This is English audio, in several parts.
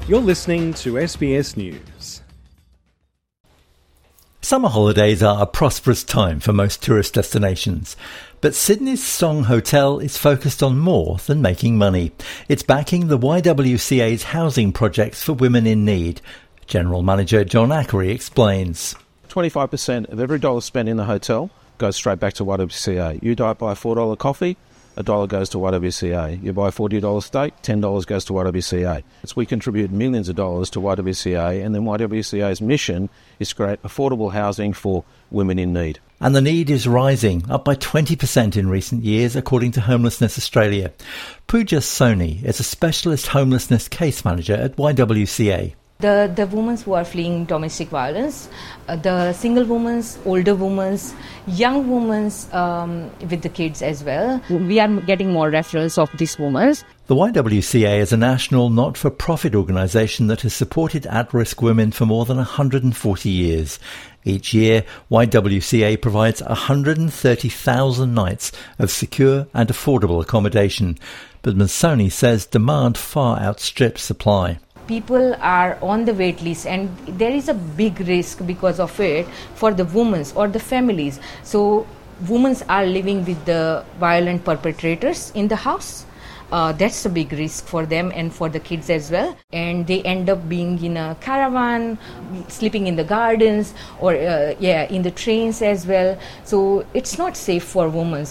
You're listening to SBS News. Summer holidays are a prosperous time for most tourist destinations, but Sydney's Song Hotel is focused on more than making money. It's backing the YWCA's housing projects for women in need. General Manager John Ackery explains. 25% of every dollar spent in the hotel goes straight back to YWCA. You buy a $4 coffee, $1 goes to YWCA. You buy a $40 steak, $10 goes to YWCA. We contribute millions of dollars to YWCA, and then YWCA's mission is to create affordable housing for women in need. And the need is rising, up by 20% in recent years, according to Homelessness Australia. Pooja Soni is a specialist homelessness case manager at YWCA. The women who are fleeing domestic violence, the single women, older women, young women with the kids as well. We are getting more referrals of these women. The YWCA is a national not-for-profit organisation that has supported at-risk women for more than 140 years. Each year, YWCA provides 130,000 nights of secure and affordable accommodation. But Ms Soni says demand far outstrips supply. People are on the wait list, and there is a big risk because of it for the women or the families. So women are living with the violent perpetrators in the house. That's a big risk for them and for the kids as well. And they end up being in a caravan, sleeping in the gardens, or in the trains as well. So it's not safe for women,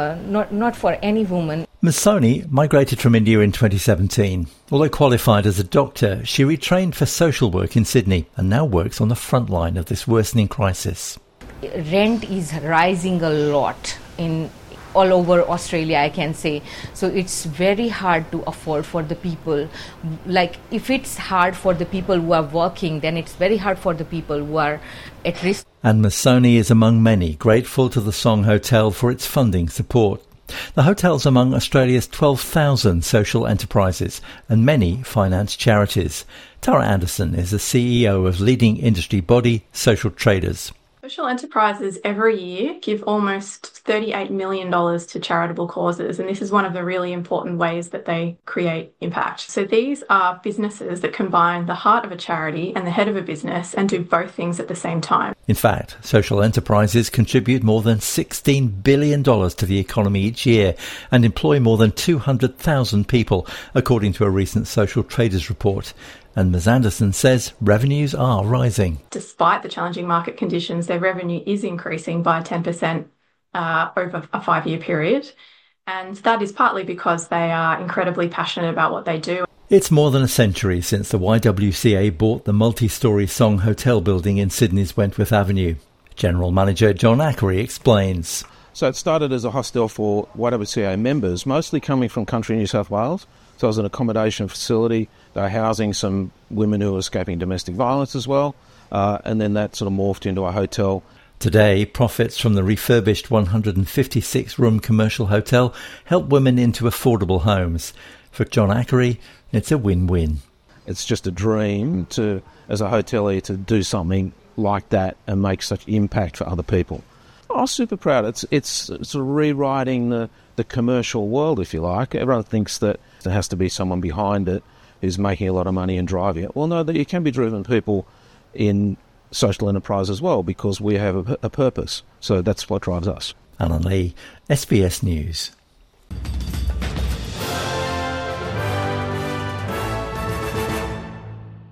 not for any woman. Ms Soni migrated from India in 2017. Although qualified as a doctor, she retrained for social work in Sydney and now works on the front line of this worsening crisis. Rent is rising a lot in all over Australia, I can say. So it's very hard to afford for the people. Like, if it's hard for the people who are working, then it's very hard for the people who are at risk. And Ms Soni is among many grateful to the Song Hotel for its funding support. The hotel's among Australia's 12,000 social enterprises, and many finance charities. Tara Anderson is the CEO of leading industry body Social Traders. Social enterprises every year give almost $38 million to charitable causes, and this is one of the really important ways that they create impact. So these are businesses that combine the heart of a charity and the head of a business and do both things at the same time. In fact, social enterprises contribute more than $16 billion to the economy each year and employ more than 200,000 people, according to a recent Social Traders report. And Ms Anderson says revenues are rising. Despite the challenging market conditions, their revenue is increasing by 10% over a 5-year period. And that is partly because they are incredibly passionate about what they do. It's more than a century since the YWCA bought the multi-storey Song Hotel building in Sydney's Wentworth Avenue. General Manager John Ackery explains. So it started as a hostel for YWCA members, mostly coming from country New South Wales. So it was an accommodation facility. They were housing some women who were escaping domestic violence as well. And then that sort of morphed into a hotel. Today, profits from the refurbished 156-room commercial hotel help women into affordable homes. For John Ackery, it's a win-win. It's just a dream to, as a hotelier, to do something like that and make such impact for other people. I'm super proud. It's sort of rewriting the commercial world, if you like. Everyone thinks that there has to be someone behind it who's making a lot of money and driving it. Well, no, that you can be driven people in social enterprise as well, because we have a purpose. So that's what drives us. Alan Lee, SBS News.